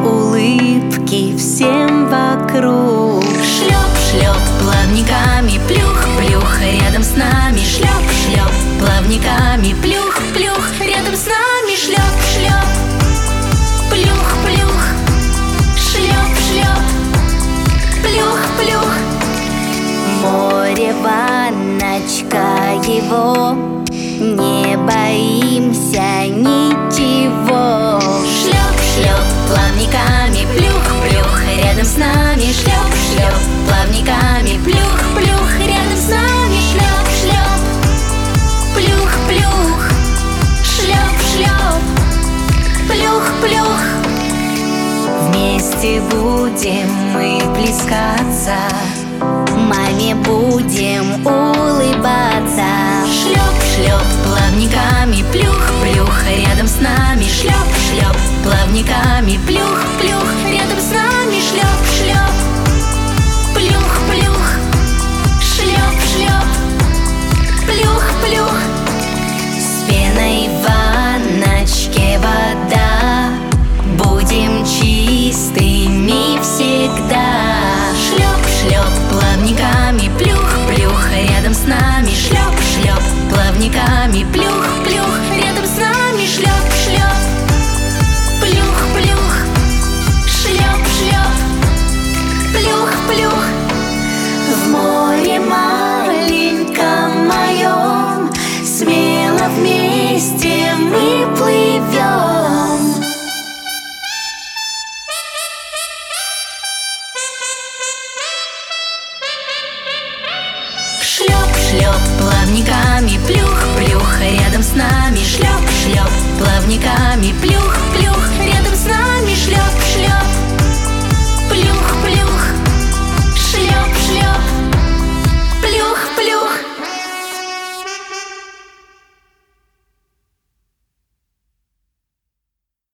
улыбки всем вокруг. Шлеп-шлеп плавниками, плюх-плюх рядом с нами. Шлеп-шлеп плавниками, плюх-плюх рядом с нами. Шлеп-шлеп, плюх-плюх, шлеп-шлеп, плюх-плюх. Море, ванночка его, не боимся ничего. Шлеп-шлеп плавниками, плюх-плюх рядом с нами. Шлеп-шлеп плавниками, плюх-плюх рядом с нами. Шлеп-шлеп, плюх-плюх, шлеп-шлеп, плюх-плюх. Вместе будем мы плескаться, маме будем улыбаться. Шлеп-шлеп плавниками, плюх-плюх рядом с нами. Шлеп-шлеп плавниками, плюх-плюх рядом с нами. Шлеп-шлеп, плюх-плюх, шлеп-шлеп, плюх-плюх. С пеной в ванночке вода, будем чистыми всегда. Шлеп-шлеп плавниками, плюх-плюх рядом с нами. Шлеп-шлеп плавниками, плюх-плюх рядом с нами. Шлеп-шлеп, плюх-плюх, шлеп-шлеп, плюх-плюх. В море маленьком моем смело вместе мы плывем. Шлеп-шлеп плавниками, плюх-плюх рядом с нами. Шлеп-шлеп плавниками, плюх-плюх